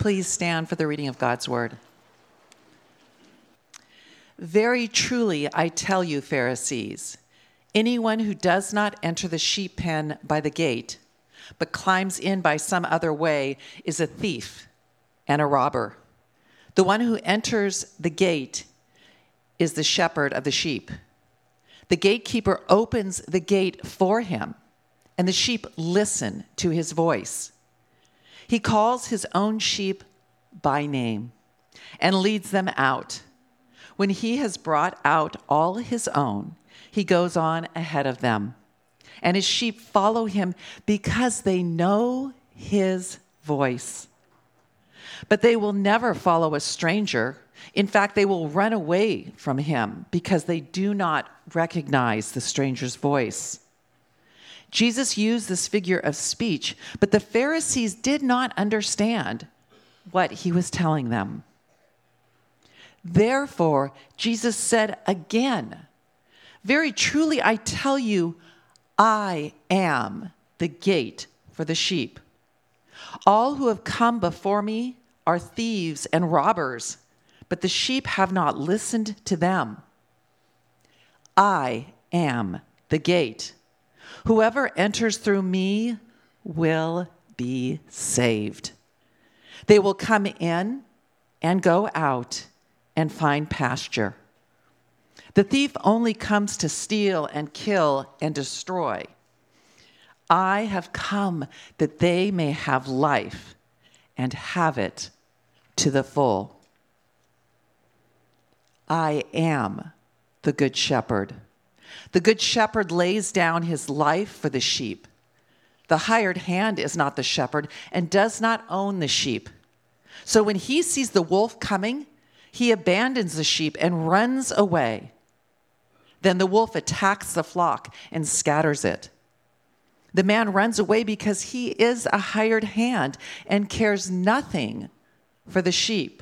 Please stand for the reading of God's word. Very truly, I tell you, Pharisees, anyone who does not enter the sheep pen by the gate, but climbs in by some other way, is a thief and a robber. The one who enters the gate is the shepherd of the sheep. The gatekeeper opens the gate for him, and the sheep listen to his voice. He calls his own sheep by name and leads them out. When he has brought out all his own, he goes on ahead of them, and his sheep follow him because they know his voice. But they will never follow a stranger. In fact, they will run away from him because they do not recognize the stranger's voice. Jesus used this figure of speech, but the Pharisees did not understand what he was telling them. Therefore, Jesus said again, very truly, I tell you, I am the gate for the sheep. All who have come before me are thieves and robbers, but the sheep have not listened to them. I am the gate. Whoever enters through me will be saved. They will come in and go out and find pasture. The thief only comes to steal and kill and destroy. I have come that they may have life and have it to the full. I am the good shepherd. The good shepherd lays down his life for the sheep. The hired hand is not the shepherd and does not own the sheep. So when he sees the wolf coming, he abandons the sheep and runs away. Then the wolf attacks the flock and scatters it. The man runs away because he is a hired hand and cares nothing for the sheep.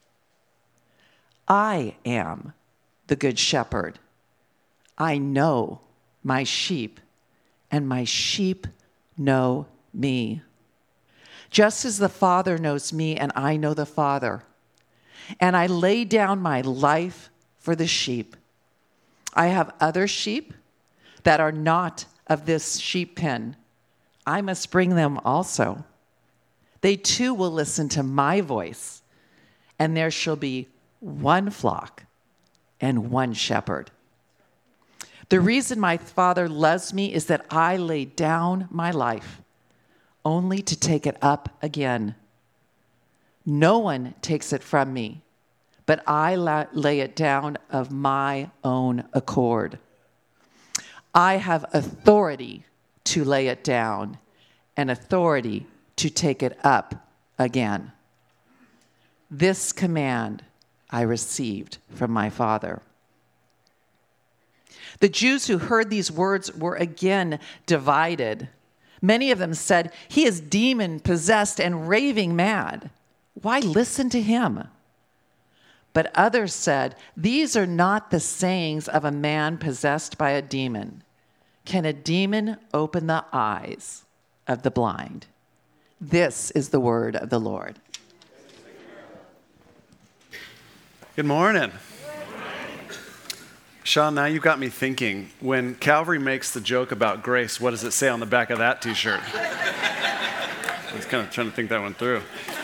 I am the good shepherd. I know my sheep, and my sheep know me. Just as the Father knows me, and I know the Father. And I lay down my life for the sheep. I have other sheep that are not of this sheep pen. I must bring them also. They too will listen to my voice, and there shall be one flock and one shepherd. The reason my Father loves me is that I lay down my life only to take it up again. No one takes it from me, but I lay it down of my own accord. I have authority to lay it down and authority to take it up again. This command I received from my Father. The Jews who heard these words were again divided. Many of them said, "He is demon-possessed and raving mad. Why listen to him?" But others said, "These are not the sayings of a man possessed by a demon. Can a demon open the eyes of the blind?" This is the word of the Lord. Good morning. Sean, now you've got me thinking, when Calvary makes the joke about grace, what does it say on the back of that t-shirt? I was kind of trying to think that one through.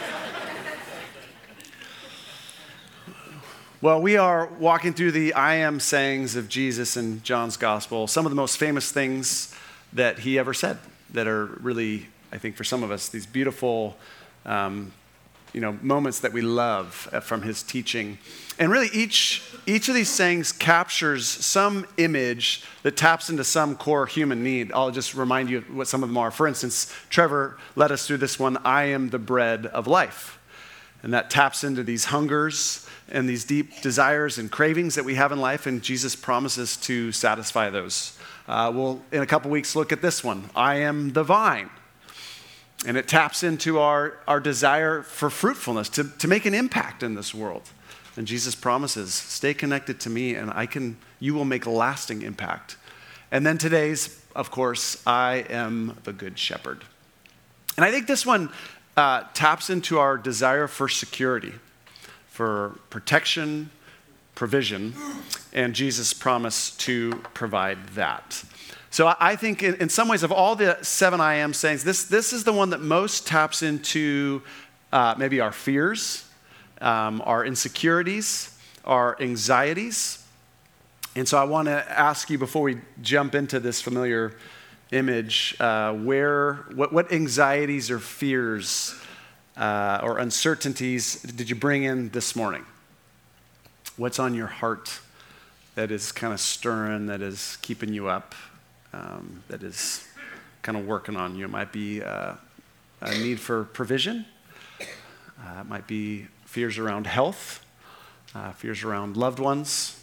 Well, we are walking through the I am sayings of Jesus in John's gospel, some of the most famous things that he ever said that are really, I think for some of us, these beautiful moments that we love from his teaching. And really each of these sayings captures some image that taps into some core human need. I'll just remind you what some of them are. For instance, Trevor led us through this one, I am the bread of life. And that taps into these hungers and these deep desires and cravings that we have in life, and Jesus promises to satisfy those. We'll, in a couple weeks, look at this one, I am the vine. And it taps into our desire for fruitfulness, to make an impact in this world. And Jesus promises, stay connected to me and you will make a lasting impact. And then today's, of course, I am the good shepherd. And I think this one taps into our desire for security, for protection, provision, and Jesus' promise to provide that. So I think in some ways of all the 7 I am sayings, this is the one that most taps into maybe our fears, our insecurities, our anxieties. And so I want to ask you before we jump into this familiar image, what anxieties or fears or uncertainties did you bring in this morning? What's on your heart that is kind of stirring, that is keeping you up, that is kind of working on you? It might be a need for provision. It might be fears around health, fears around loved ones.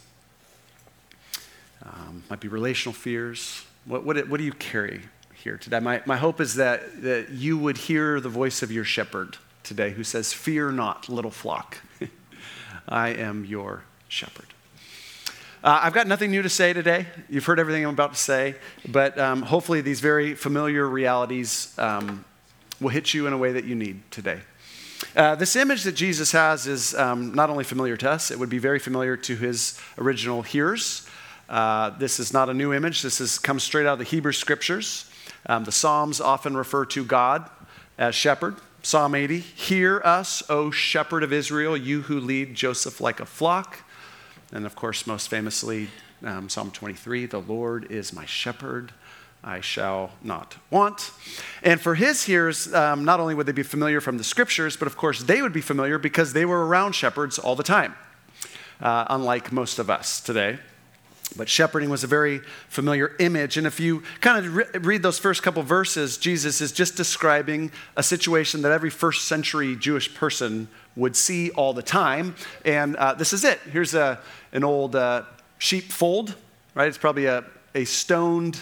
Might be relational fears. What do you carry here today? My hope is that you would hear the voice of your shepherd today who says, "Fear not, little flock. I am your shepherd." I've got nothing new to say today. You've heard everything I'm about to say, but hopefully these very familiar realities will hit you in a way that you need today. This image that Jesus has is not only familiar to us, it would be very familiar to his original hearers. This is not a new image. This comes straight out of the Hebrew Scriptures. The Psalms often refer to God as shepherd. Psalm 80, "Hear us, O shepherd of Israel, you who lead Joseph like a flock." And of course, most famously, Psalm 23, "The Lord is my shepherd, I shall not want." And for his hearers, not only would they be familiar from the Scriptures, but of course they would be familiar because they were around shepherds all the time, unlike most of us today. But shepherding was a very familiar image. And if you kind of read those first couple verses, Jesus is just describing a situation that every first century Jewish person would see all the time. And this is it. Here's an old sheepfold, right? It's probably a stoned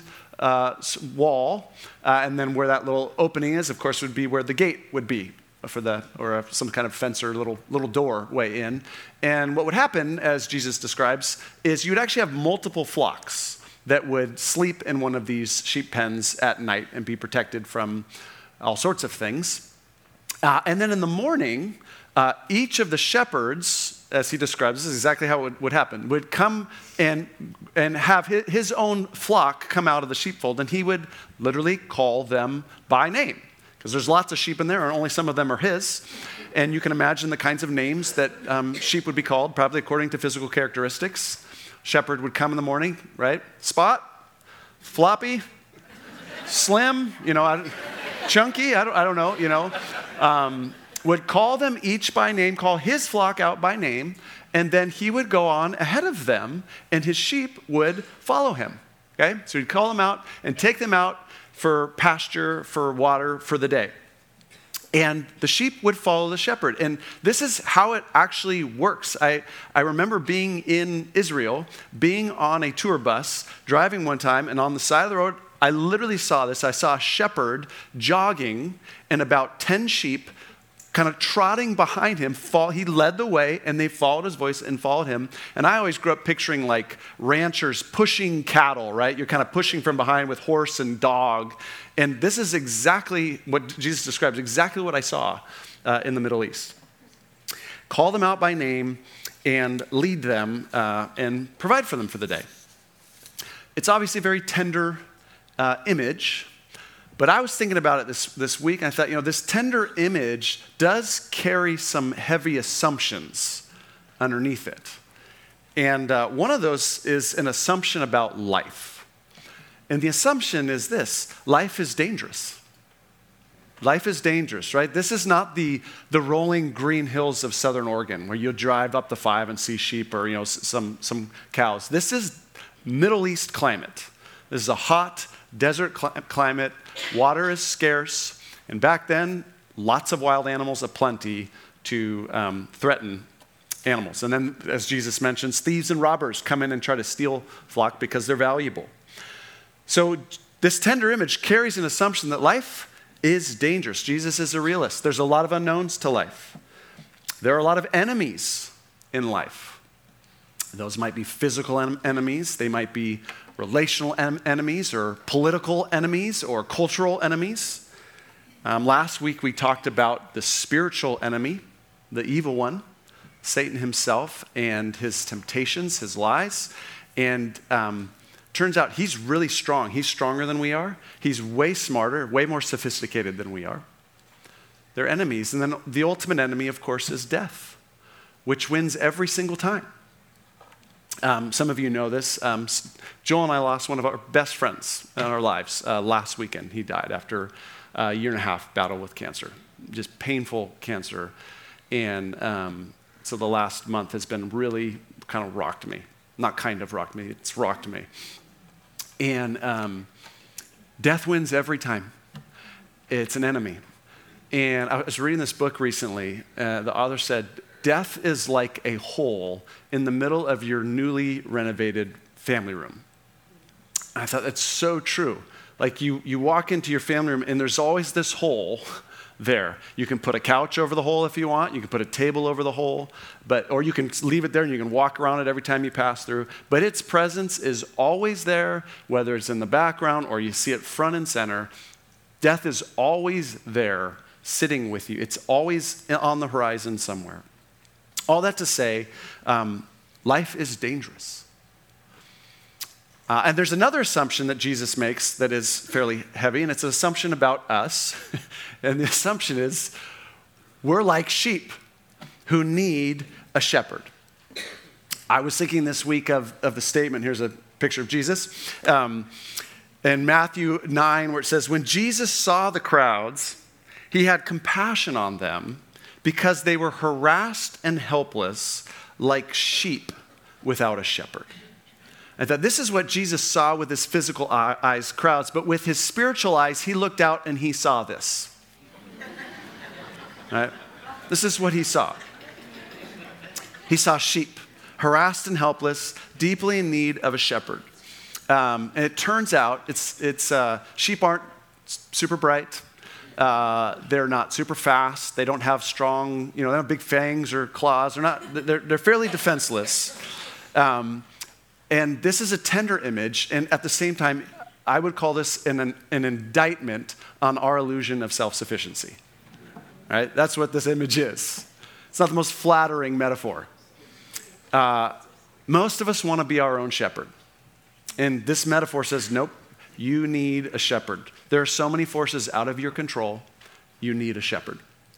wall. And then where that little opening is, of course, would be where the gate would be. Or some kind of fence or little doorway in. And what would happen, as Jesus describes, is you'd actually have multiple flocks that would sleep in one of these sheep pens at night and be protected from all sorts of things. And then in the morning, each of the shepherds, as he describes, this is exactly how it would happen, would come and have his own flock come out of the sheepfold, and he would literally call them by name. Because there's lots of sheep in there, and only some of them are his. And you can imagine the kinds of names that sheep would be called, probably according to physical characteristics. Shepherd would come in the morning, right? Spot, floppy, slim, chunky, I don't know, would call them each by name, call his flock out by name, and then he would go on ahead of them, and his sheep would follow him, okay? So he'd call them out and take them out for pasture, for water, for the day. And the sheep would follow the shepherd. And this is how it actually works. I remember being in Israel, being on a tour bus, driving one time, and on the side of the road, I literally saw this. I saw a shepherd jogging and about 10 sheep kind of trotting behind him. He led the way, and they followed his voice and followed him. And I always grew up picturing like ranchers pushing cattle, right? You're kind of pushing from behind with horse and dog. And this is exactly what Jesus describes, exactly what I saw in the Middle East. Call them out by name and lead them and provide for them for the day. It's obviously a very tender image. But I was thinking about it this week, and I thought, this tender image does carry some heavy assumptions underneath it. And one of those is an assumption about life. And the assumption is this: life is dangerous. Life is dangerous, right? This is not the rolling green hills of Southern Oregon where you'll drive up the 5 and see sheep or some cows. This is Middle East climate. This is a hot desert climate. Water is scarce, and back then, lots of wild animals aplenty to threaten animals. And then, as Jesus mentions, thieves and robbers come in and try to steal flock because they're valuable. So this tender image carries an assumption that life is dangerous. Jesus is a realist. There's a lot of unknowns to life. There are a lot of enemies in life. Those might be physical enemies. They might be relational enemies or political enemies or cultural enemies. Last week we talked about the spiritual enemy, the evil one, Satan himself, and his temptations, his lies. And turns out he's really strong. He's stronger than we are. He's way smarter, way more sophisticated than we are. They're enemies. And then the ultimate enemy, of course, is death, which wins every single time. Some of you know this. Joel and I lost one of our best friends in our lives last weekend. He died after a year and a half battle with cancer, just painful cancer. And so the last month has been really kind of rocked me. Not kind of rocked me, it's rocked me. And death wins every time. It's an enemy. And I was reading this book recently. The author said, death is like a hole in the middle of your newly renovated family room. I thought that's so true. Like you walk into your family room and there's always this hole there. You can put a couch over the hole if you want. You can put a table over the hole, or you can leave it there and you can walk around it every time you pass through. But its presence is always there, whether it's in the background or you see it front and center. Death is always there, sitting with you. It's always on the horizon somewhere. All that to say, life is dangerous. And there's another assumption that Jesus makes that is fairly heavy, and it's an assumption about us. And the assumption is we're like sheep who need a shepherd. I was thinking this week of the statement. Here's a picture of Jesus. In Matthew 9, where it says, when Jesus saw the crowds, he had compassion on them because they were harassed and helpless like sheep without a shepherd. And that this is what Jesus saw with his physical eyes, crowds, but with his spiritual eyes, he looked out and he saw this. Right? This is what he saw. He saw sheep, harassed and helpless, deeply in need of a shepherd. And it turns out sheep aren't super bright. They're not super fast. They don't have strong, they don't have big fangs or claws. They're fairly defenseless. And this is a tender image, and at the same time, I would call this an indictment on our illusion of self-sufficiency. Right? That's what this image is. It's not the most flattering metaphor. Most of us want to be our own shepherd. And this metaphor says, nope, you need a shepherd. There are so many forces out of your control, you need a shepherd.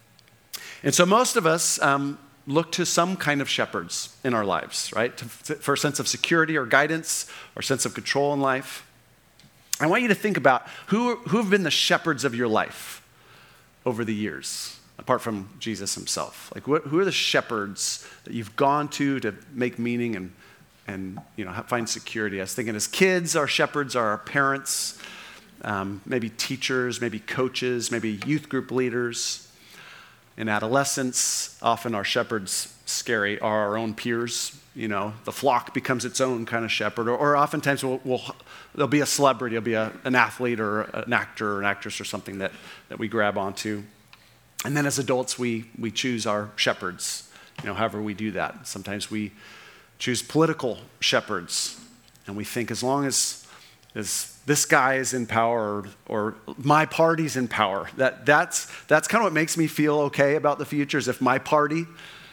And so most of us look to some kind of shepherds in our lives, right? For a sense of security or guidance or sense of control in life. I want you to think about who have been the shepherds of your life over the years, apart from Jesus himself. Like who are the shepherds that you've gone to make meaning and find security? I was thinking as kids, our shepherds are our parents, maybe teachers, maybe coaches, maybe youth group leaders. In adolescence, often our shepherds are our own peers. The flock becomes its own kind of shepherd. Or oftentimes there'll be a celebrity, there'll be an athlete or an actor or an actress or something that we grab onto. And then as adults, we choose our shepherds, however we do that. Sometimes we choose political shepherds, and we think as long as this guy is in power or my party's in power, that's kind of what makes me feel okay about the future, is if my party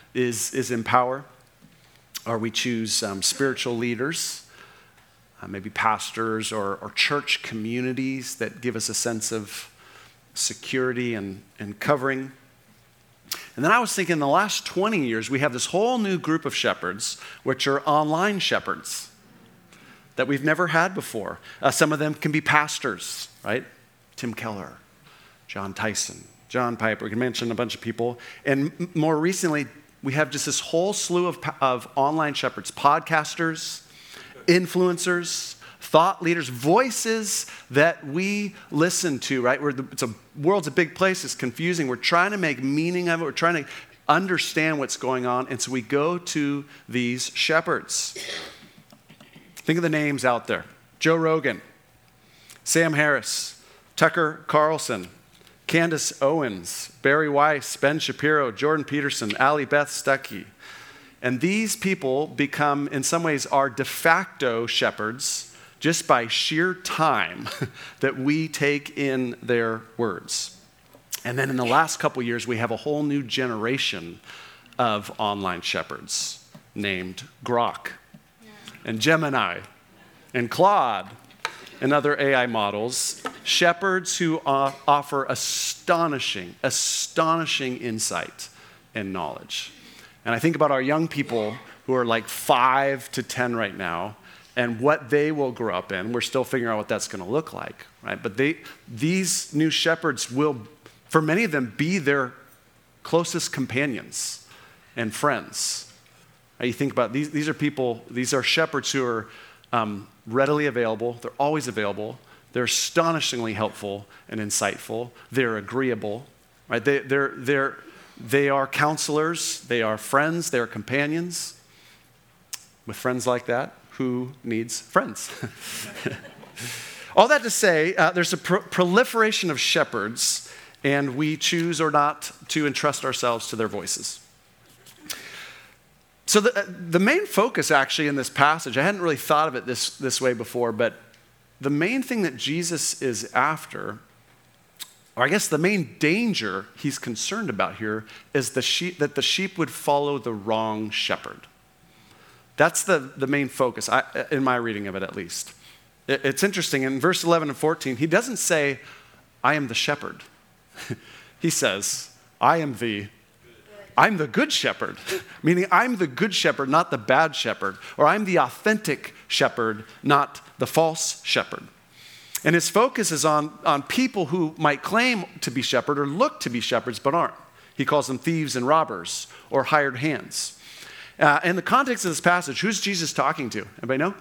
is in power. Or we choose spiritual leaders, maybe pastors or church communities that give us a sense of security and covering. And then I was thinking in the last 20 years, we have this whole new group of shepherds, which are online shepherds that we've never had before. Some of them can be pastors, right? Tim Keller, John Tyson, John Piper. We can mention a bunch of people. And more recently, we have just this whole slew of online shepherds, podcasters, influencers, thought leaders, voices that we listen to, right? World's a big place. It's confusing. We're trying to make meaning of it. We're trying to understand what's going on. And so we go to these shepherds. Think of the names out there. Joe Rogan, Sam Harris, Tucker Carlson, Candace Owens, Barry Weiss, Ben Shapiro, Jordan Peterson, Allie Beth Stuckey. And these people become, in some ways, our de facto shepherds just by sheer time that we take in their words. And then in the last couple years, we have a whole new generation of online shepherds named Grok and Gemini and Claude and other AI models, shepherds who offer astonishing insight and knowledge. And I think about our young people who are like 5 to 10 right now and what they will grow up in. We're still figuring out what that's going to look like, right? But these new shepherds will, for many of them, be their closest companions and friends. You think about these are people, these are shepherds who are readily available. They're always available. They're astonishingly helpful and insightful. They're agreeable, right? They are counselors. They are friends. They are companions. With friends like that, who needs friends? All that to say, there's a proliferation of shepherds, and we choose or not to entrust ourselves to their voices. So the main focus actually in this passage, I hadn't really thought of it this way before, but the main thing that Jesus is after, or I guess the main danger he's concerned about here, is that the sheep would follow the wrong shepherd. That's the main focus, in my reading of it at least. It's interesting, in verse 11 and 14, he doesn't say, I am the shepherd. He says, I'm the good shepherd, meaning I'm the good shepherd, not the bad shepherd, or I'm the authentic shepherd, not the false shepherd. And his focus is on people who might claim to be shepherd or look to be shepherds but aren't. He calls them thieves and robbers or hired hands. In the context of this passage, who's Jesus talking to? Anybody know?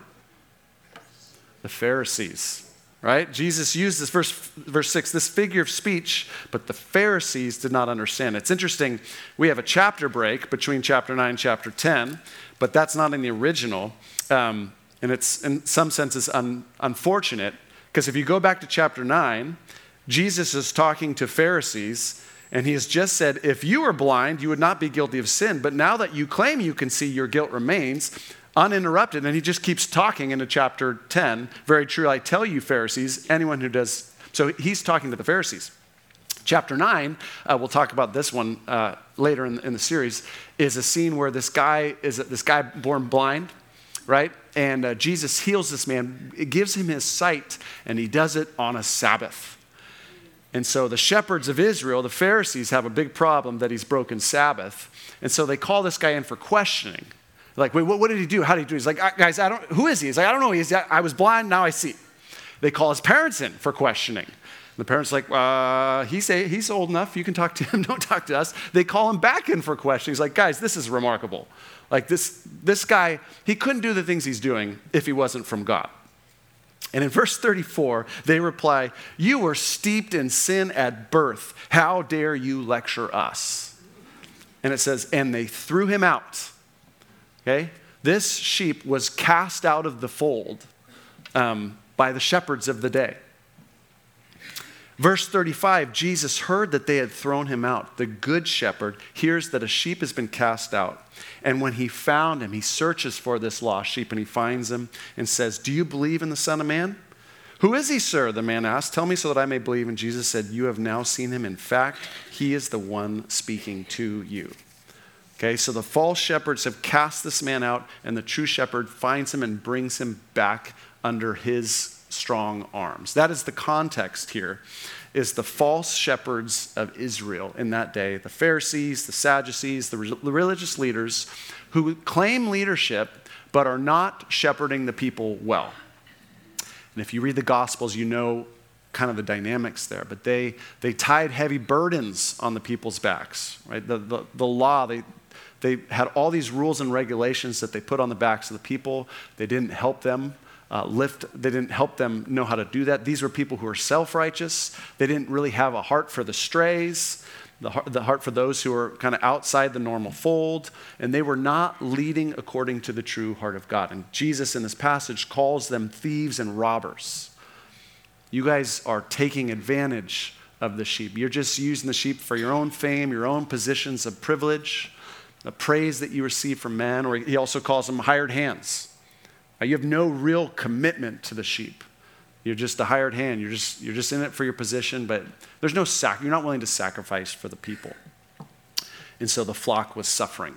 The Pharisees. Right? Jesus used this verse 6, this figure of speech, but the Pharisees did not understand. It's interesting, we have a chapter break between chapter 9 and chapter 10, but that's not in the original. And it's, in some senses, unfortunate, because if you go back to chapter 9, Jesus is talking to Pharisees, and he has just said, if you were blind, you would not be guilty of sin, but now that you claim you can see, your guilt remains uninterrupted. And he just keeps talking into chapter 10. Very true, I tell you, Pharisees, anyone who does. So he's talking to the Pharisees. Chapter 9, we'll talk about this one later in the series, is a scene where this guy born blind, right? And Jesus heals this man, it gives him his sight, and he does it on a Sabbath. And so the shepherds of Israel, the Pharisees, have a big problem that he's broken Sabbath. And so they call this guy in for questioning. Like, wait, what did he do? How did he do? He's like, guys, who is he? He's like, I don't know. I was blind, now I see. They call his parents in for questioning. And the parents are like, he's old enough. You can talk to him. Don't talk to us. They call him back in for questioning. He's like, guys, this is remarkable. Like this guy, he couldn't do the things he's doing if he wasn't from God. And in verse 34, they reply, you were steeped in sin at birth. How dare you lecture us? And it says, and they threw him out. Okay? This sheep was cast out of the fold by the shepherds of the day. Verse 35, Jesus heard that they had thrown him out. The good shepherd hears that a sheep has been cast out. And when he found him, he searches for this lost sheep and he finds him and says, do you believe in the Son of Man? Who is he, sir? The man asked. Tell me so that I may believe. And Jesus said, you have now seen him. In fact, he is the one speaking to you. Okay, so the false shepherds have cast this man out, and the true shepherd finds him and brings him back under his strong arms. That is the context here, is the false shepherds of Israel in that day, the Pharisees, the Sadducees, the religious leaders who claim leadership but are not shepherding the people well. And if you read the Gospels, you know kind of the dynamics there, but they tied heavy burdens on the people's backs, right? The law, they had all these rules and regulations that they put on the backs of the people. They didn't help them they didn't help them know how to do that. These were people who were self-righteous. They didn't really have a heart for the strays, the heart for those who were kind of outside the normal fold, and they were not leading according to the true heart of God. And Jesus in this passage calls them thieves and robbers. You guys are taking advantage of the sheep. You're just using the sheep for your own fame, your own positions of privilege, the praise that you receive from men, or he also calls them hired hands. You have no real commitment to the sheep. You're just a hired hand. You're just in it for your position, but there's no you're not willing to sacrifice for the people. And so the flock was suffering.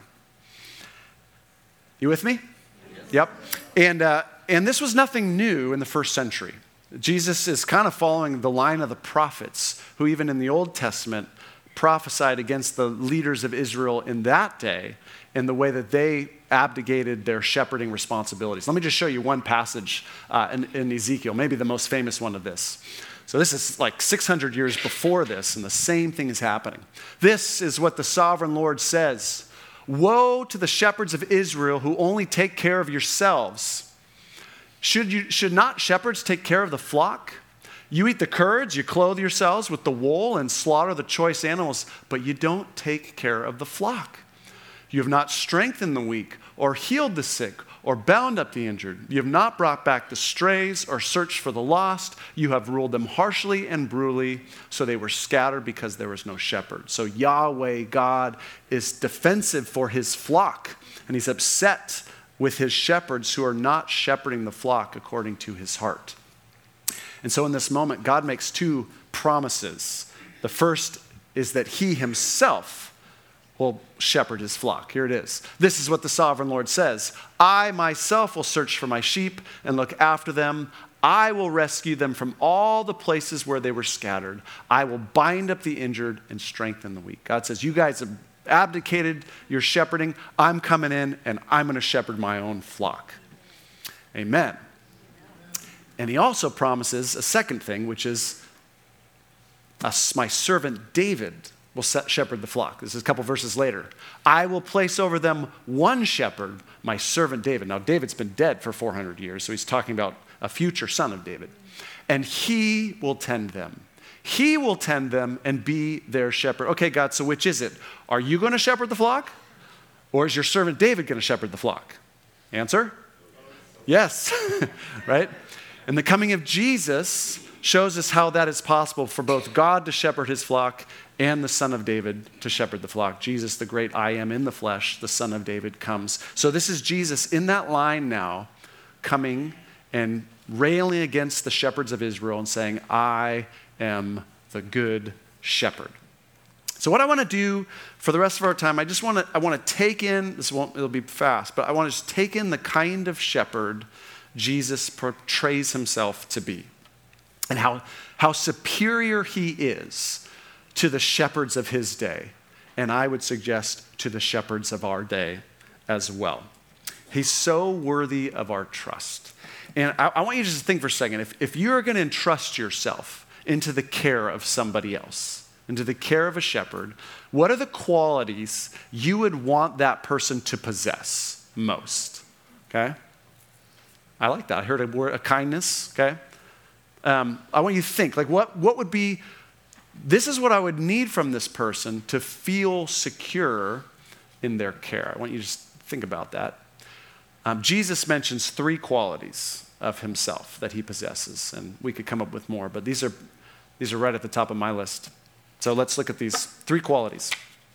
You with me? Yes. Yep. And this was nothing new in the first century. Jesus is kind of following the line of the prophets who even in the Old Testament prophesied against the leaders of Israel in that day in the way that they abdicated their shepherding responsibilities. Let me just show you one passage in Ezekiel, maybe the most famous one of this. So this is like 600 years before this, and the same thing is happening. This is what the sovereign Lord says. Woe to the shepherds of Israel who only take care of yourselves. Should not shepherds take care of the flock? You eat the curds, you clothe yourselves with the wool and slaughter the choice animals, but you don't take care of the flock. You have not strengthened the weak or healed the sick or bound up the injured. You have not brought back the strays or searched for the lost. You have ruled them harshly and brutally, so they were scattered because there was no shepherd. So Yahweh, God, is defensive for his flock, and he's upset with his shepherds who are not shepherding the flock according to his heart. And so in this moment, God makes two promises. The first is that he himself will shepherd his flock. Here it is. This is what the sovereign Lord says. I myself will search for my sheep and look after them. I will rescue them from all the places where they were scattered. I will bind up the injured and strengthen the weak. God says, you guys have abdicated your shepherding. I'm coming in and I'm going to shepherd my own flock. Amen. And he also promises a second thing, which is my servant David will shepherd the flock. This is a couple verses later. I will place over them one shepherd, my servant David. Now, David's been dead for 400 years, so he's talking about a future son of David. And he will tend them. He will tend them and be their shepherd. Okay, God, so which is it? Are you going to shepherd the flock? Or is your servant David going to shepherd the flock? Answer? Yes, right? And the coming of Jesus shows us how that is possible for both God to shepherd his flock and the Son of David to shepherd the flock. Jesus, the great I am in the flesh, the Son of David, comes. So this is Jesus in that line now, coming and railing against the shepherds of Israel and saying, I am the good shepherd. So what I want to do for the rest of our time, I want to take in, it'll be fast, but I want to just take in the kind of shepherd Jesus portrays himself to be and how superior he is to the shepherds of his day, and I would suggest to the shepherds of our day as well. He's so worthy of our trust. And I want you to just think for a second, if you're going to entrust yourself into the care of somebody else, into the care of a shepherd, what are the qualities you would want that person to possess most? Okay? I like that. I heard a word, a kindness, okay? I want you to think, like what would be, this is what I would need from this person to feel secure in their care. I want you to just think about that. Jesus mentions three qualities of himself that he possesses, and we could come up with more, but these are right at the top of my list. So let's look at these three qualities.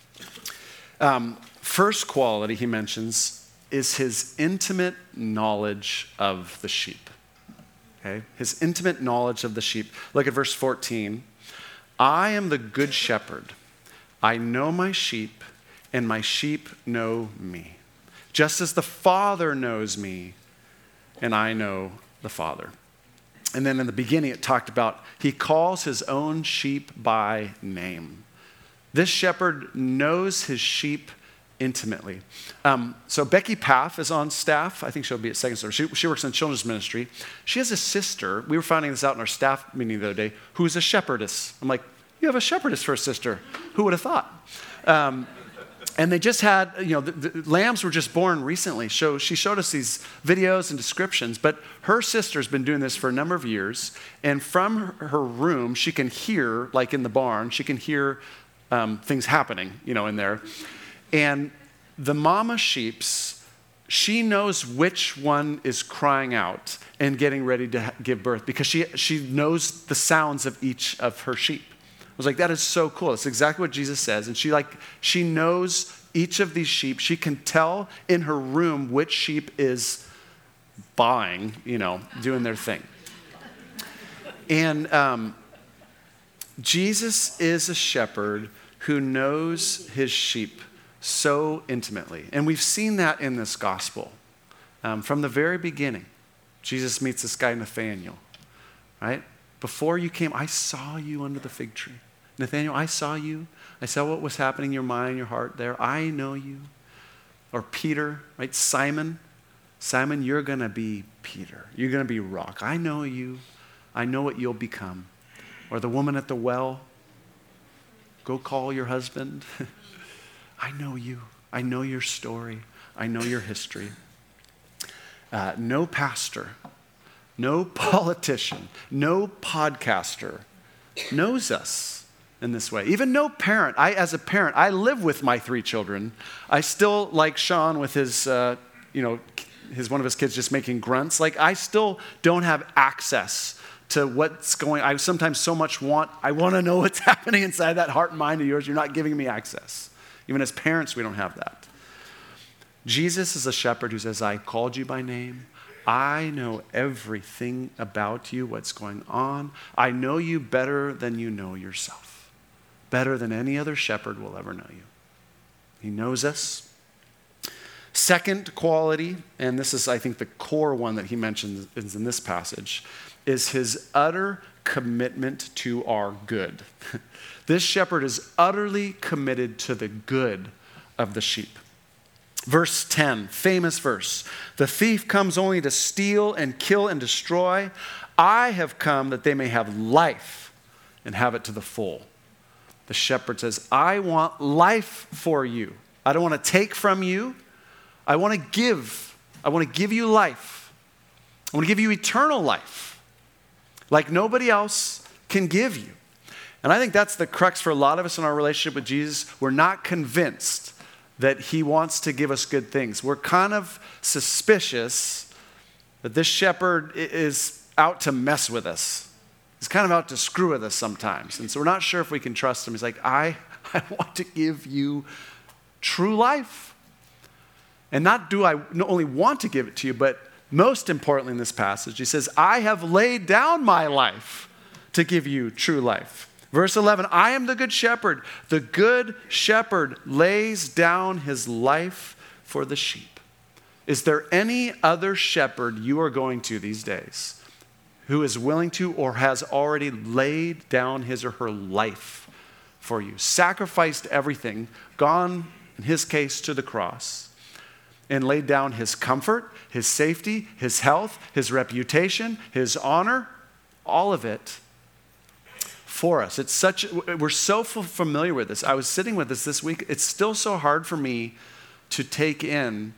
First quality he mentions is his intimate knowledge of the sheep. Okay? His intimate knowledge of the sheep. Look at verse 14. I am the good shepherd. I know my sheep, and my sheep know me. Just as the Father knows me, and I know the Father. And then in the beginning it talked about he calls his own sheep by name. This shepherd knows his sheep intimately. So Becky Paff is on staff. I think she'll be at Second Service. She works in children's ministry. She has a sister. We were finding this out in our staff meeting the other day, who is a shepherdess. I'm like, you have a shepherdess for a sister. Who would have thought? And they just had, the lambs were just born recently. So she showed us these videos and descriptions, but her sister's been doing this for a number of years. And from her room, she can hear, like in the barn, she can hear things happening, in there. And the mama sheeps, she knows which one is crying out and getting ready to give birth because she knows the sounds of each of her sheep. I was like, that is so cool. That's exactly what Jesus says. And she knows each of these sheep. She can tell in her room which sheep is baaing, doing their thing. And Jesus is a shepherd who knows his sheep so intimately. And we've seen that in this gospel. From the very beginning, Jesus meets this guy, Nathanael, right? Before you came, I saw you under the fig tree. Nathanael, I saw you. I saw what was happening in your mind, your heart there. I know you. Or Peter, right? Simon, you're going to be Peter. You're going to be rock. I know you. I know what you'll become. Or the woman at the well, go call your husband. I know you. I know your story. I know your history. No pastor, no politician, no podcaster knows us in this way. Even no parent. As a parent, I live with my 3 children. I still, like Sean with his, one of his kids just making grunts. Like, I still don't have access to what's going. I sometimes I want to know what's happening inside that heart and mind of yours. You're not giving me access. Even as parents, we don't have that. Jesus is a shepherd who says, I called you by name. I know everything about you, what's going on. I know you better than you know yourself. Better than any other shepherd will ever know you. He knows us. Second quality, and this is, I think, the core one that he mentions in this passage, is his utter commitment to our good. This shepherd is utterly committed to the good of the sheep. Verse 10, famous verse. The thief comes only to steal and kill and destroy. I have come that they may have life and have it to the full. The shepherd says, I want life for you. I don't want to take from you. I want to give. I want to give you life. I want to give you eternal life, like nobody else can give you. And I think that's the crux for a lot of us in our relationship with Jesus. We're not convinced that he wants to give us good things. We're kind of suspicious that this shepherd is out to mess with us. He's kind of out to screw with us sometimes. And so we're not sure if we can trust him. He's like, I want to give you true life. And not only want to give it to you, but most importantly in this passage, he says, I have laid down my life to give you true life. Verse 11, I am the good shepherd. The good shepherd lays down his life for the sheep. Is there any other shepherd you are going to these days who is willing to or has already laid down his or her life for you? Sacrificed everything, gone, in his case, to the cross, and laid down his comfort, his safety, his health, his reputation, his honor, all of it for us. We're so familiar with this. I was sitting with this week. It's still so hard for me to take in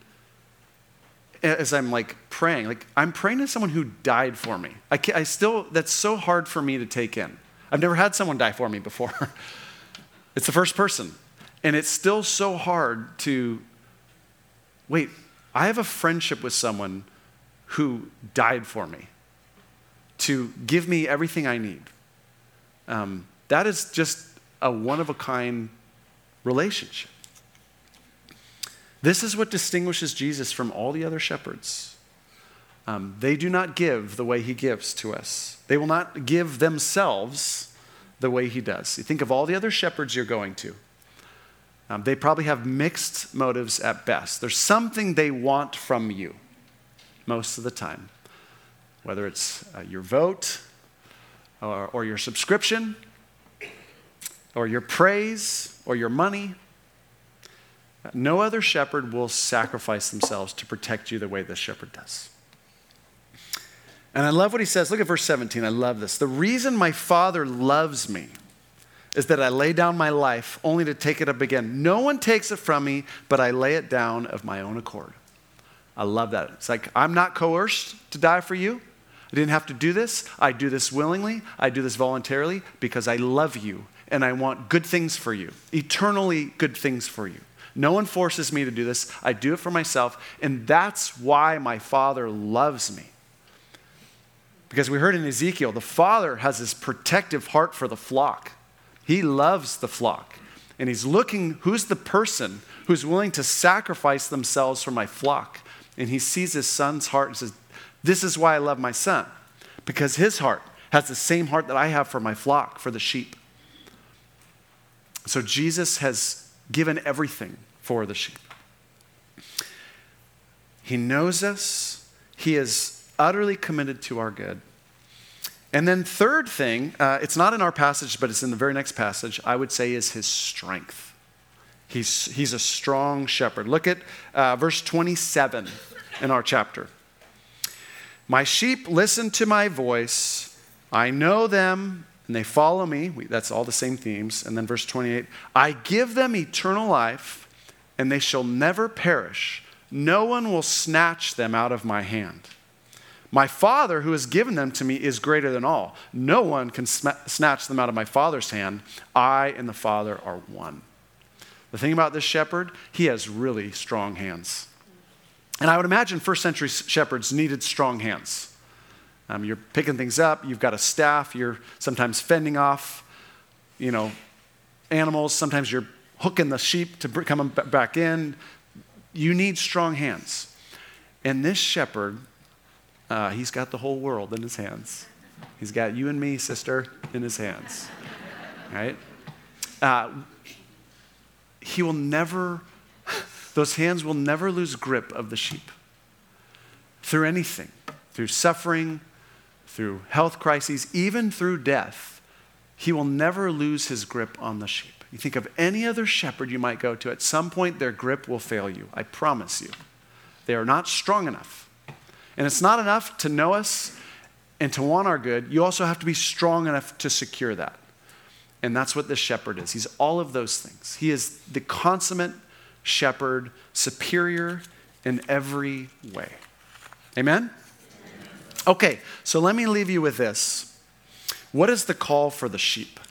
as I'm like praying. Like, I'm praying to someone who died for me. That's so hard for me to take in. I've never had someone die for me before. It's the first person. And it's still so hard to, wait, I have a friendship with someone who died for me to give me everything I need. That is just a one-of-a-kind relationship. This is what distinguishes Jesus from all the other shepherds. They do not give the way he gives to us. They will not give themselves the way he does. You think of all the other shepherds you're going to. They probably have mixed motives at best. There's something they want from you most of the time, whether it's your vote, or your subscription, or your praise, or your money. No other shepherd will sacrifice themselves to protect you the way this shepherd does. And I love what he says. Look at verse 17. I love this. The reason my Father loves me is that I lay down my life only to take it up again. No one takes it from me, but I lay it down of my own accord. I love that. It's like, I'm not coerced to die for you. I didn't have to do this. I do this willingly. I do this voluntarily because I love you and I want good things for you, eternally good things for you. No one forces me to do this. I do it for myself, and that's why my Father loves me. Because we heard in Ezekiel, the Father has this protective heart for the flock. He loves the flock, and he's looking, who's the person who's willing to sacrifice themselves for my flock? And he sees his son's heart and says, this is why I love my son, because his heart has the same heart that I have for my flock, for the sheep. So Jesus has given everything for the sheep. He knows us. He is utterly committed to our good. And then third thing, it's not in our passage, but it's in the very next passage, I would say is his strength. He's a strong shepherd. Look at verse 27 in our chapter. My sheep listen to my voice. I know them and they follow me. That's all the same themes. And then verse 28, I give them eternal life and they shall never perish. No one will snatch them out of my hand. My Father who has given them to me is greater than all. No one can snatch them out of my Father's hand. I and the Father are one. The thing about this shepherd, he has really strong hands. And I would imagine first century shepherds needed strong hands. You're picking things up, you've got a staff, you're sometimes fending off, animals. Sometimes you're hooking the sheep to come them back in. You need strong hands. And this shepherd, he's got the whole world in his hands. He's got you and me, sister, in his hands, right? He will never, those hands will never lose grip of the sheep. Through anything, through suffering, through health crises, even through death, he will never lose his grip on the sheep. You think of any other shepherd you might go to, at some point their grip will fail you. I promise you. They are not strong enough. And it's not enough to know us and to want our good. You also have to be strong enough to secure that. And that's what this shepherd is. He's all of those things. He is the consummate shepherd, superior in every way. Amen? Okay, so let me leave you with this. What is the call for the sheep?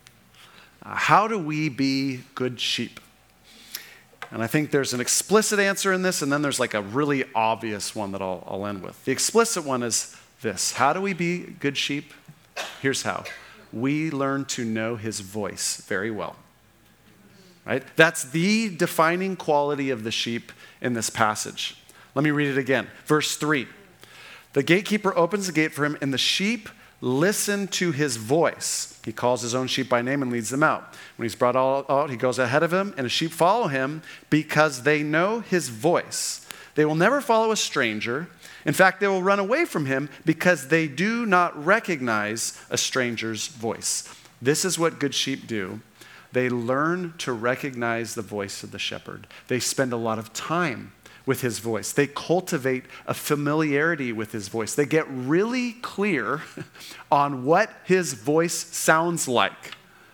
How do we be good sheep? And I think there's an explicit answer in this, and then there's like a really obvious one that I'll end with. The explicit one is this. How do we be good sheep? Here's how. We learn to know his voice very well. Right? That's the defining quality of the sheep in this passage. Let me read it again. Verse 3. The gatekeeper opens the gate for him, and the sheep listen to his voice. He calls his own sheep by name and leads them out. When he's brought all out, he goes ahead of him, and the sheep follow him because they know his voice. They will never follow a stranger. In fact, they will run away from him because they do not recognize a stranger's voice. This is what good sheep do. They learn to recognize the voice of the shepherd. They spend a lot of time with his voice. They cultivate a familiarity with his voice. They get really clear on what his voice sounds like.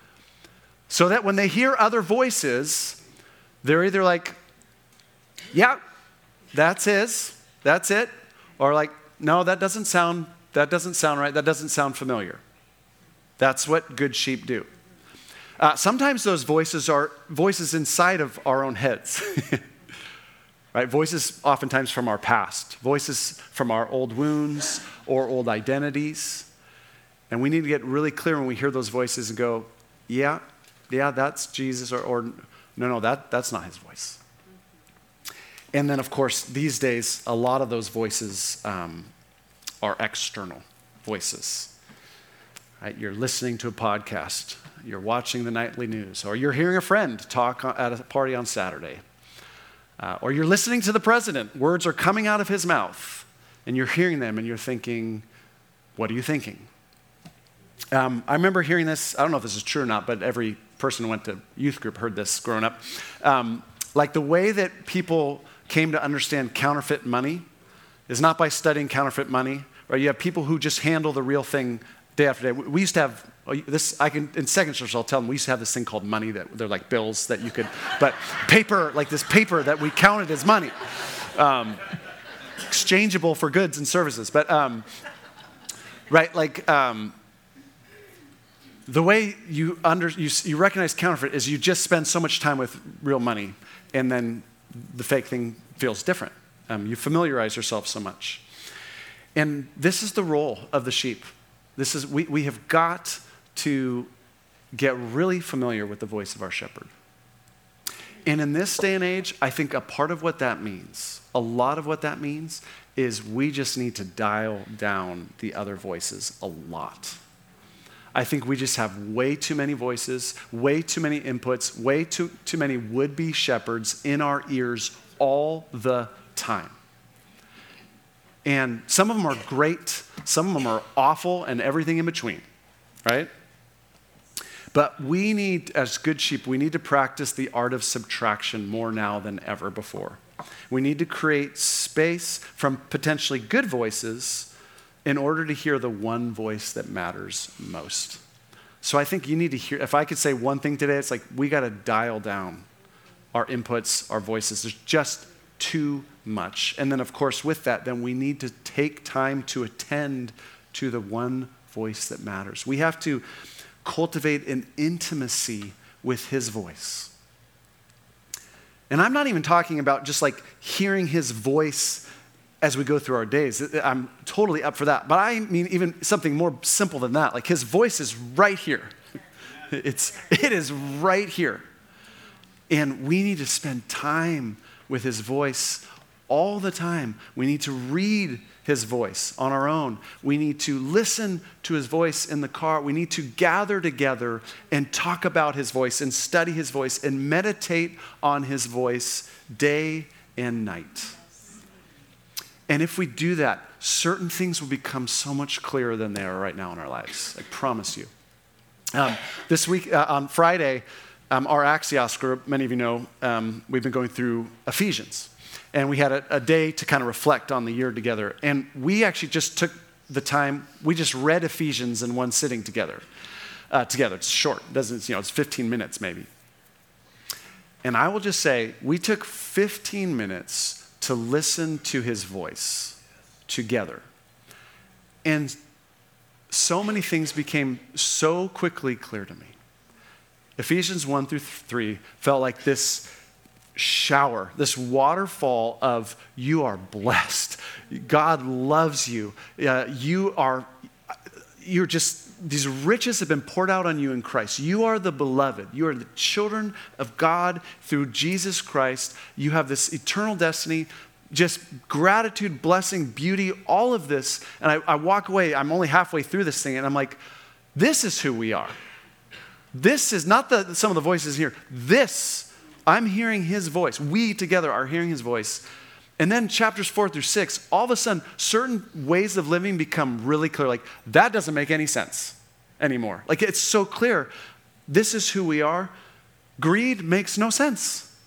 So that when they hear other voices, they're either like, yeah, that's his, that's it. Or like, no, that doesn't sound right, that doesn't sound familiar. That's what good sheep do. Sometimes those voices are voices inside of our own heads. Right? Voices oftentimes from our past, voices from our old wounds or old identities. And we need to get really clear when we hear those voices and go, yeah, that's Jesus, or no, that's not his voice. And then, of course, these days, a lot of those voices are external voices. Right? You're listening to a podcast, you're watching the nightly news, or you're hearing a friend talk at a party on Saturday. Or you're listening to the president. Words are coming out of his mouth, and you're hearing them, and you're thinking, what are you thinking? I remember hearing this. I don't know if this is true or not, but every person who went to youth group heard this growing up. Like the way that people came to understand counterfeit money is not by studying counterfeit money. Right? You have people who just handle the real thing day after day. We used to have this. In second service, I'll tell them we used to have this thing called money that they're like bills that you could, but paper, like this paper that we counted as money, exchangeable for goods and services. But right, like the way you recognize counterfeit is you just spend so much time with real money, and then the fake thing feels different. You familiarize yourself so much, and this is the role of the sheep. This is we have got to get really familiar with the voice of our shepherd. And in this day and age, I think a part of what that means, a lot of what that means, is we just need to dial down the other voices a lot. I think we just have way too many voices, way too many inputs, way too many would-be shepherds in our ears all the time. And some of them are great, some of them are awful, and everything in between, right? But we need, as good sheep, we need to practice the art of subtraction more now than ever before. We need to create space from potentially good voices in order to hear the one voice that matters most. So I think you need to hear, if I could say one thing today, it's like we got to dial down our inputs, our voices. There's just too much. And then, of course, with that, then we need to take time to attend to the one voice that matters. We have to cultivate an intimacy with his voice. And I'm not even talking about just like hearing his voice as we go through our days. I'm totally up for that. But I mean even something more simple than that. Like his voice is right here. It is right here. And we need to spend time with his voice all the time. We need to read his voice on our own. We need to listen to his voice in the car. We need to gather together and talk about his voice and study his voice and meditate on his voice day and night. And if we do that, certain things will become so much clearer than they are right now in our lives. I promise you. This week, on Friday, our Axios group, many of you know, we've been going through Ephesians. And we had a day to kind of reflect on the year together. And we actually just took the time, we just read Ephesians in one sitting together. It's short, it's 15 minutes maybe. And I will just say, we took 15 minutes to listen to his voice together. And so many things became so quickly clear to me. Ephesians 1-3 felt like this shower, this waterfall of you are blessed. God loves you. You're just, these riches have been poured out on you in Christ. You are the beloved. You are the children of God through Jesus Christ. You have this eternal destiny, just gratitude, blessing, beauty, all of this. And I walk away, I'm only halfway through this thing, and I'm like, this is who we are. This is not some of the voices here. I'm hearing his voice. We together are hearing his voice. And then chapters 4-6, all of a sudden, certain ways of living become really clear. Like, that doesn't make any sense anymore. Like, it's so clear. This is who we are. Greed makes no sense.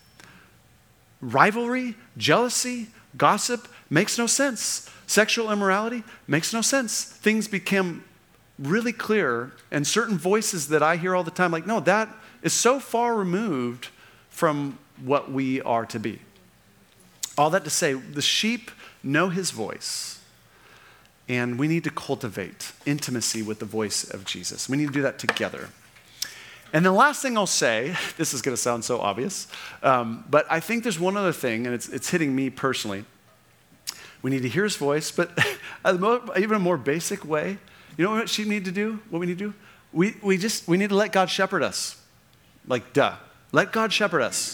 Rivalry, jealousy, gossip makes no sense. Sexual immorality makes no sense. Things become really clear, and certain voices that I hear all the time, like, no, that is so far removed from what we are to be. All that to say, the sheep know his voice, and we need to cultivate intimacy with the voice of Jesus. We need to do that together. And the last thing I'll say, this is going to sound so obvious, but I think there's one other thing, and it's hitting me personally. We need to hear his voice, but even a more basic way. You know what sheep need to do? What we need to do? We need to let God shepherd us. Like, duh. Let God shepherd us.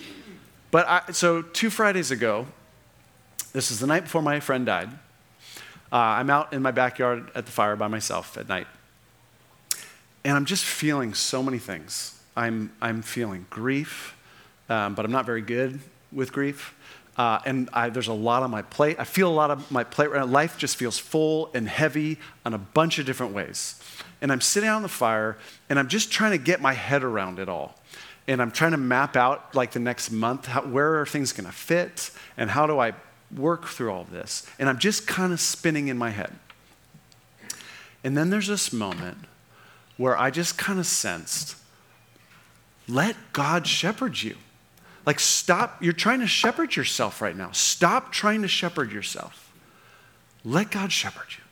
But so 2 Fridays ago, this is the night before my friend died. I'm out in my backyard at the fire by myself at night. And I'm just feeling so many things. I'm feeling grief, but I'm not very good with grief. And there's a lot on my plate. I feel a lot on my plate right now. Life just feels full and heavy on a bunch of different ways. And I'm sitting out on the fire, and I'm just trying to get my head around it all. And I'm trying to map out, like, the next month, where are things going to fit, and how do I work through all of this? And I'm just kind of spinning in my head. And then there's this moment where I just kind of sensed, let God shepherd you. Like, stop. You're trying to shepherd yourself right now. Stop trying to shepherd yourself. Let God shepherd you.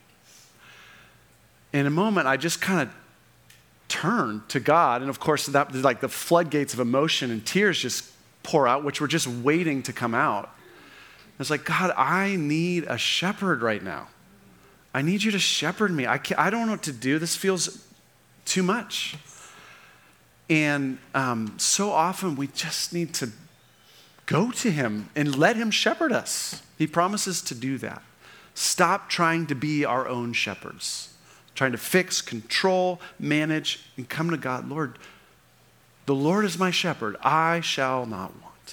In a moment, I just kind of turned to God. And of course, that like the floodgates of emotion and tears just pour out, which were just waiting to come out. It's like, God, I need a shepherd right now. I need you to shepherd me. I don't know what to do. This feels too much. And so often we just need to go to him and let him shepherd us. He promises to do that. Stop trying to be our own shepherds, trying to fix, control, manage, and come to God. Lord, the Lord is my shepherd. I shall not want.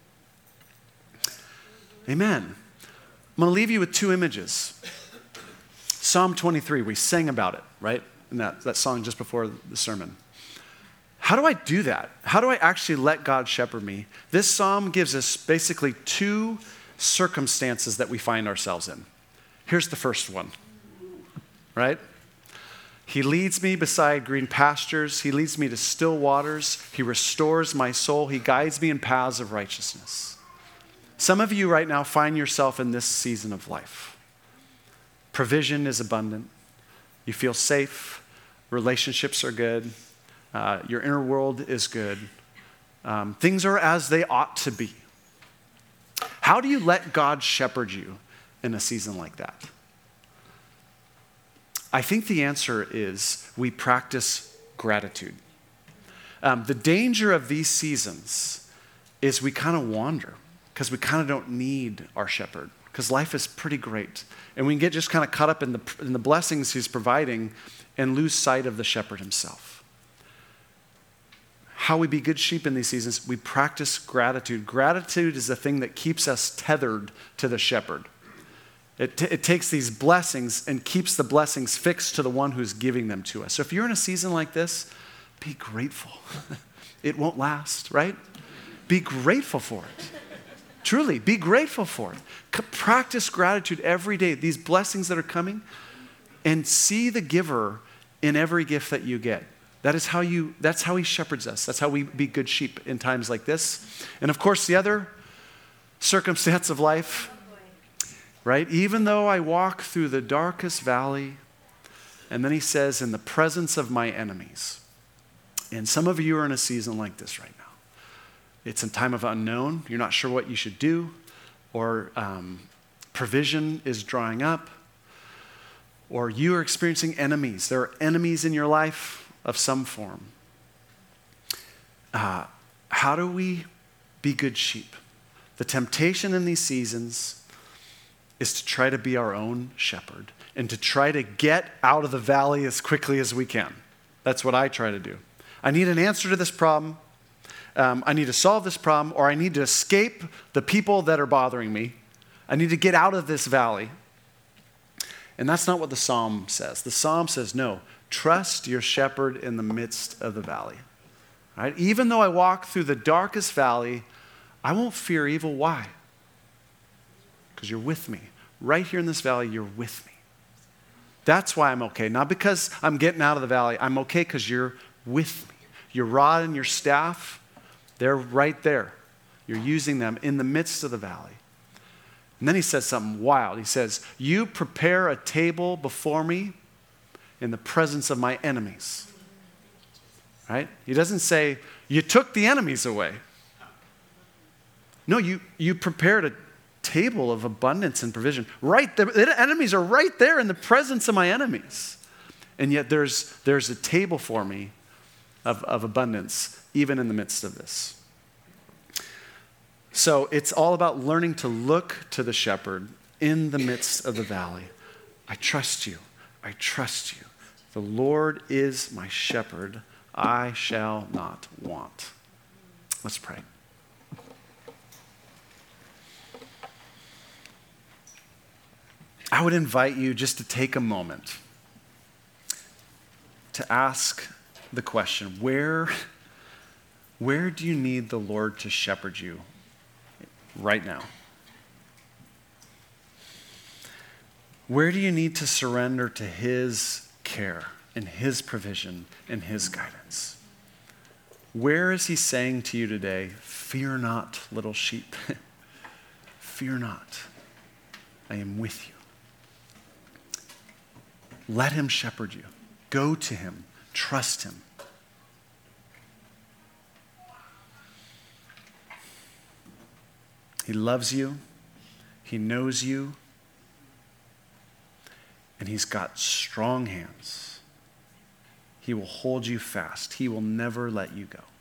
Amen. I'm going to leave you with two images. Psalm 23, we sang about it, right? In that song just before the sermon. How do I do that? How do I actually let God shepherd me? This psalm gives us basically two circumstances that we find ourselves in. Here's the first one, right? He leads me beside green pastures. He leads me to still waters. He restores my soul. He guides me in paths of righteousness. Some of you right now find yourself in this season of life. Provision is abundant. You feel safe. Relationships are good. Your inner world is good. Things are as they ought to be. How do you let God shepherd you in a season like that? I think the answer is we practice gratitude. The danger of these seasons is we kind of wander because we kind of don't need our shepherd because life is pretty great. And we can get just kind of caught up in the blessings he's providing and lose sight of the shepherd himself. How we be good sheep in these seasons, we practice gratitude. Gratitude is the thing that keeps us tethered to the shepherd. It takes these blessings and keeps the blessings fixed to the one who's giving them to us. So if you're in a season like this, be grateful. It won't last, right? Be grateful for it. Truly, be grateful for it. Practice gratitude every day. These blessings that are coming, and see the giver in every gift that you get. That's how he shepherds us. That's how we be good sheep in times like this. And of course, the other circumstance of life, right? Even though I walk through the darkest valley, and then he says, in the presence of my enemies. And some of you are in a season like this right now. It's a time of unknown. You're not sure what you should do, or provision is drying up, or you are experiencing enemies. There are enemies in your life of some form. How do we be good sheep? The temptation in these seasons is to try to be our own shepherd and to try to get out of the valley as quickly as we can. That's what I try to do. I need an answer to this problem. I need to solve this problem, or I need to escape the people that are bothering me. I need to get out of this valley. And that's not what the psalm says. The psalm says, no, trust your shepherd in the midst of the valley. Right? Even though I walk through the darkest valley, I won't fear evil. Why? Because you're with me. Right here in this valley, you're with me. That's why I'm okay. Not because I'm getting out of the valley. I'm okay because you're with me. Your rod and your staff, they're right there. You're using them in the midst of the valley. And then he says something wild. He says, you prepare a table before me in the presence of my enemies. Right? He doesn't say, you took the enemies away. No, you prepared a table of abundance and provision. Right, the enemies are right there in the presence of my enemies. And yet there's a table for me of abundance, even in the midst of this. So it's all about learning to look to the shepherd in the midst of the valley. I trust you. I trust you. The Lord is my shepherd. I shall not want. Let's pray. I would invite you just to take a moment to ask the question, where do you need the Lord to shepherd you right now? Where do you need to surrender to his care and his provision and his guidance? Where is he saying to you today, fear not, little sheep. Fear not. I am with you. Let him shepherd you. Go to him. Trust him. He loves you. He knows you. And he's got strong hands. He will hold you fast. He will never let you go.